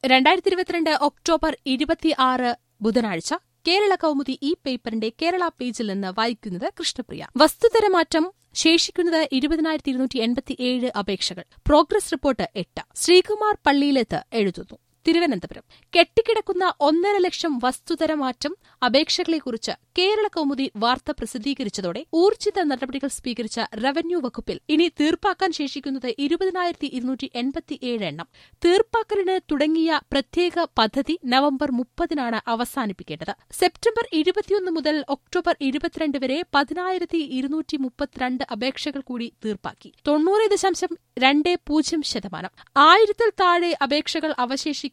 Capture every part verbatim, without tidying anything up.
രണ്ടായിരത്തി ഇരുപത്തിരണ്ട് ഒക്ടോബർ ഇരുപത്തിയാറ് ബുധനാഴ്ച കേരള കൗമുദി ഈ പേപ്പറിന്റെ കേരള പേജിൽ നിന്ന് വായിക്കുന്നത് കൃഷ്ണപ്രിയ. വസ്തുതരമാറ്റം ശേഷിക്കുന്നത് ഇരുപതിനായിരത്തി ഇരുന്നൂറ്റി എൺപത്തിയേഴ് അപേക്ഷകൾ. പ്രോഗ്രസ് റിപ്പോർട്ട് എട്ട്. ശ്രീകുമാർ പള്ളിയിലെത്ത് എഴുതുന്നു. തിരുവനന്തപുരം. കെട്ടിക്കിടക്കുന്ന ഒന്നര ലക്ഷം വസ്തുതരമാറ്റം അപേക്ഷകളെക്കുറിച്ച് കേരള കൗമുദി വാർത്ത പ്രസിദ്ധീകരിച്ചതോടെ ഊർജിത നടപടികൾ സ്വീകരിച്ച റവന്യൂ വകുപ്പിൽ ഇനി തീർപ്പാക്കാൻ ശേഷിക്കുന്നത് ഇരുപതിനായിരത്തി ഇരുന്നൂറ്റി എൺപത്തിയേഴ് എണ്ണം. തീർപ്പാക്കലിന് തുടങ്ങിയ പ്രത്യേക പദ്ധതി നവംബർ മുപ്പതിനാണ് അവസാനിപ്പിക്കേണ്ടത്. സെപ്റ്റംബർ ഇരുപത്തിയൊന്ന് മുതൽ ഒക്ടോബർ ഇരുപത്തിരണ്ട് വരെ പതിനായിരത്തി ഇരുന്നൂറ്റി മുപ്പത്തിരണ്ട് അപേക്ഷകൾ കൂടി തീർപ്പാക്കി. തൊണ്ണൂറ് ദശാംശം രണ്ട് പൂജ്യം ശതമാനം. ആയിരത്തിൽ താഴെ അപേക്ഷകൾ അവശേഷിക്കുന്ന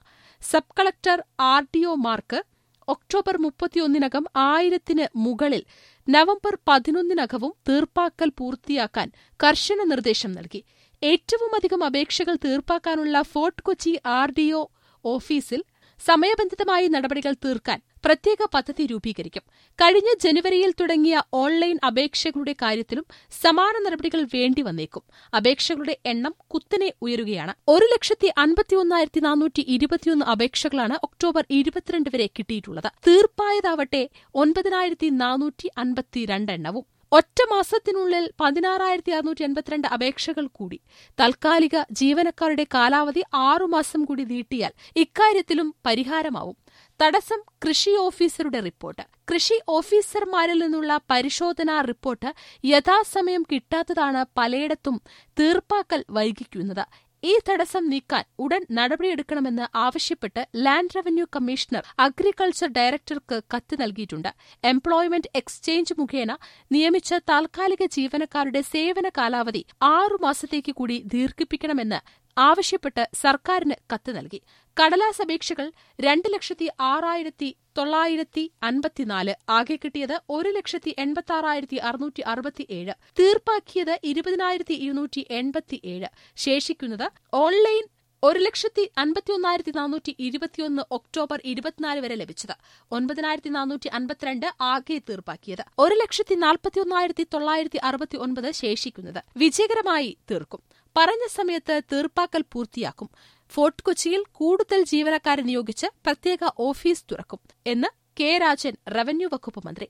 സബ് കളക്ടർ ആർ ഡി ഒമാർക്ക് ഒക്ടോബർ മുപ്പത്തിയൊന്നിനകം ആയിരത്തിന് മുകളിൽ നവംബർ പതിനൊന്നിനകവും തീർപ്പാക്കൽ പൂർത്തിയാക്കാൻ കർശന നിർദ്ദേശം നൽകി. ഏറ്റവുമധികം അപേക്ഷകൾ തീർപ്പാക്കാനുള്ള Fort Kochi R D O ഓഫീസിൽ സമയബന്ധിതമായി നടപടികൾ തീർക്കാൻ പ്രത്യേക പദ്ധതി രൂപീകരിക്കും. കഴിഞ്ഞ ജനുവരിയിൽ തുടങ്ങിയ ഓൺലൈൻ അപേക്ഷകളുടെ കാര്യത്തിലും സമാന നടപടികൾ വേണ്ടിവന്നേക്കും. അപേക്ഷകളുടെ എണ്ണം കുത്തനെ ഉയരുകയാണ്. ഒരു ലക്ഷത്തി അൻപത്തിയൊന്നായിരത്തി നാനൂറ്റി ഇരുപത്തിയൊന്ന് അപേക്ഷകളാണ് ഒക്ടോബർ ഇരുപത്തിരണ്ട് വരെ കിട്ടിയിട്ടുള്ളത്. തീർപ്പായതാവട്ടെ ഒൻപതിനായിരത്തി നാനൂറ്റി അൻപത്തിരണ്ട് എണ്ണവും. ഒറ്റ മാസത്തിനുള്ളിൽ പതിനാറായിരത്തി അറുന്നൂറ്റി എൺപത്തിരണ്ട് അപേക്ഷകൾ കൂടി. താൽക്കാലിക ജീവനക്കാരുടെ കാലാവധി ആറുമാസം കൂടി നീട്ടിയാൽ ഇക്കാര്യത്തിലും പരിഹാരമാവും. തടസ്സം കൃഷി ഓഫീസറുടെ റിപ്പോർട്ട്. കൃഷി ഓഫീസർമാരിൽ നിന്നുള്ള പരിശോധനാ റിപ്പോർട്ട് യഥാസമയം കിട്ടാത്തതാണ് പലയിടത്തും തീർപ്പാക്കൽ വൈകിക്കുന്നത്. ഈ തടസ്സം നീക്കാൻ ഉടൻ നടപടിയെടുക്കണമെന്ന് ആവശ്യപ്പെട്ട് ലാൻഡ് റവന്യൂ കമ്മീഷണർ അഗ്രികൾച്ചർ ഡയറക്ടർക്ക് കത്ത് നൽകിയിട്ടുണ്ട്. എംപ്ലോയ്മെന്റ് എക്സ്ചേഞ്ച് മുഖേന നിയമിച്ച താൽക്കാലിക ജീവനക്കാരുടെ സേവന കാലാവധി ആറുമാസത്തേക്ക് കൂടി ദീർഘിപ്പിക്കണമെന്ന് ആവശ്യപ്പെട്ട് സർക്കാരിന് കത്ത് നൽകി. കടലാസ് അപേക്ഷകൾ രണ്ട് ലക്ഷത്തി ആറായിരത്തി തൊള്ളായിരത്തി അൻപത്തിനാല്. ആകെ കിട്ടിയത് ഒരു ലക്ഷത്തി എൺപത്തി ആറായിരത്തി അറുന്നൂറ്റി അറുപത്തിയേഴ്. തീർപ്പാക്കിയത് ഇരുപതിനായിരത്തി ഇരുന്നൂറ്റി എൺപത്തിയേഴ്. ശേഷിക്കുന്നത് ഓൺലൈൻ ഒരു ലക്ഷത്തി അൻപത്തിയൊന്നായിരത്തി നാനൂറ്റി ഇരുപത്തിയൊന്ന് ഒക്ടോബർ ഇരുപത്തിനാല് വരെ ലഭിച്ചത്. ഒൻപതിനായിരത്തി നാനൂറ്റി അൻപത്തിരണ്ട് ആകെ തീർപ്പാക്കിയത്. ഒരു ലക്ഷത്തി നാൽപ്പത്തിയൊന്നായിരത്തി തൊള്ളായിരത്തി അറുപത്തി ഒൻപത് ശേഷിക്കുന്നത്. വിജയകരമായി തീർക്കും. പറഞ്ഞ സമയത്ത് തീർപ്പാക്കൽ പൂർത്തിയാക്കും. ഫോർട്ട് കൊച്ചിയിൽ കൂടുതൽ ജീവനക്കാരെ നിയോഗിച്ച് പ്രത്യേക ഓഫീസ് തുറക്കും എന്ന് കെ രാജൻ റവന്യൂ വകുപ്പ് മന്ത്രി.